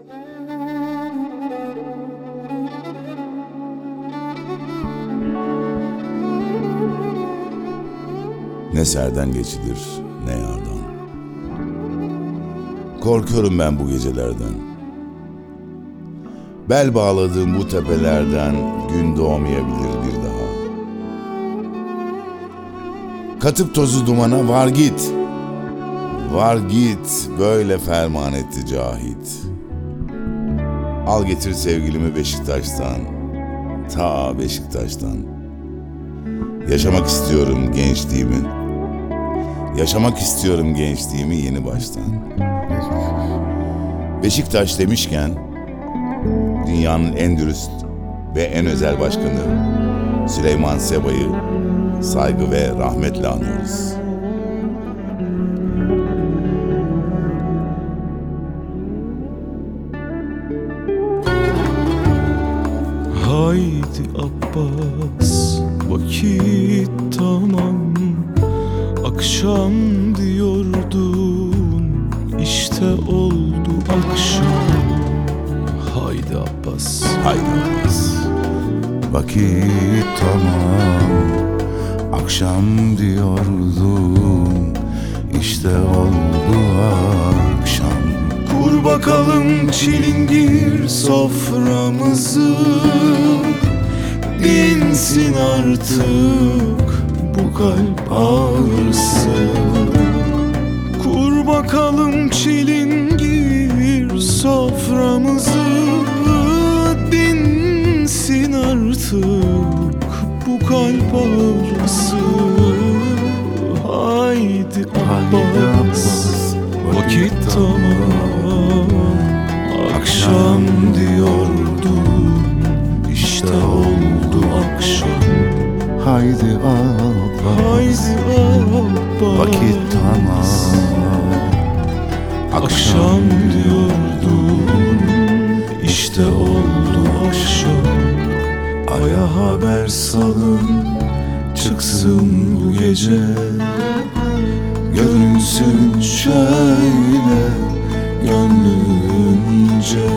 Ne serden geçilir ne yardan. Korkuyorum ben bu gecelerden. Bel bağladığım bu tepelerden gün doğmayabilir bir daha. Katıp tozu dumana var git. Var git, böyle ferman etti Cahit. Al getir sevgilimi Beşiktaş'tan, ta Beşiktaş'tan. Yaşamak istiyorum gençliğimi. Yaşamak istiyorum gençliğimi yeni baştan. Beşiktaş demişken dünyanın en dürüst ve en özel başkanı Süleyman Seba'yı saygı ve rahmetle anıyoruz. Haydi Abbas, vakit tamam. Akşam diyordun, işte oldu akşam. Haydi Abbas, Haydi Abbas. Vakit tamam, akşam diyordum, işte oldu akşam. kur bakalım çilingir soframızı. Dinsin artık bu kalp ağrısı. Kur bakalım çilingir soframızı. Dinsin artık bu kalp ağrısı. Haydi Abbas, vakit tamam. Akşam diyordum, işte oldu akşam. Haydi Abbas, Haydi Abbas, vakit tamam. akşam diyordum, işte oldu akşam. Aya haber salın, çıksın bu gece. Görünsün şöyle gönlünce.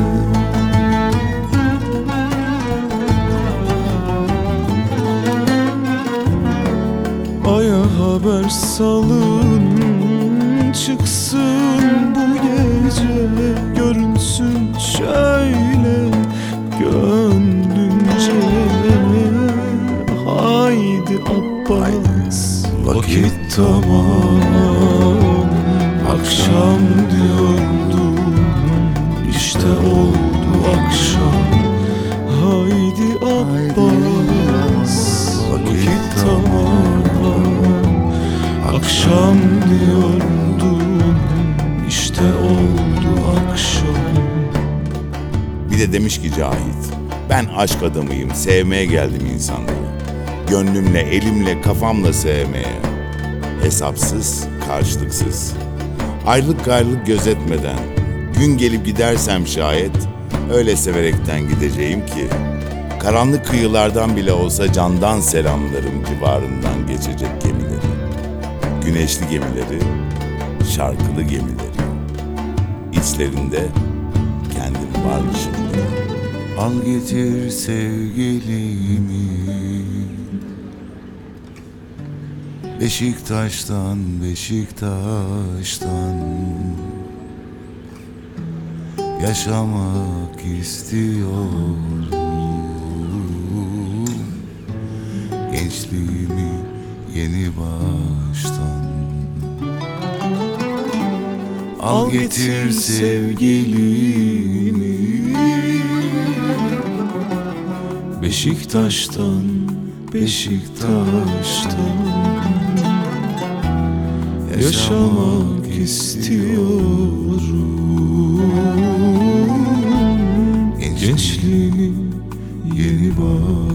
Aya haber salın, çıksın bu gece. Görünsün şöyle gönlünce. Haydi Abbas, vakit tamam. Akşam diyordum, işte oldu akşam. Haydi Abbas, vakit tamam. Akşam diyordum, işte oldu akşam. Bir de demiş ki Cahit, ben aşk adamıyım, sevmeye geldim insanları. Gönlümle, elimle, kafamla sevmeye. Hesapsız, karşılıksız. Aylık gayrılık gözetmeden, gün gelip gidersem şayet, öyle severekten gideceğim ki, karanlık kıyılardan bile olsa candan selamlarım civarından geçecek gemileri. Güneşli gemileri, şarkılı gemileri. İçlerinde kendim varmışım. Al getir sevgilimi Beşiktaş'tan, Beşiktaş'tan. Yaşamak istiyorum gençliğimi yeni baştan. Al getir sevgilimi Beşiktaş'tan, Beşiktaş'tan. Yaşamak istiyorum gençliğimi yeni baştan.